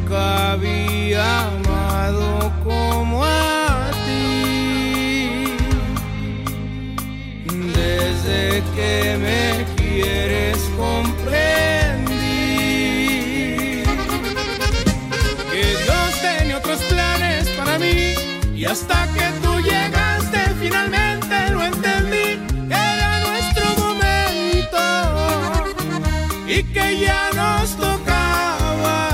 nunca había amado como a ti. Desde que me quieres comprendí que Dios tenía otros planes para mí, y hasta que tú llegaste finalmente lo entendí. Era nuestro momento y que ya nos tocaba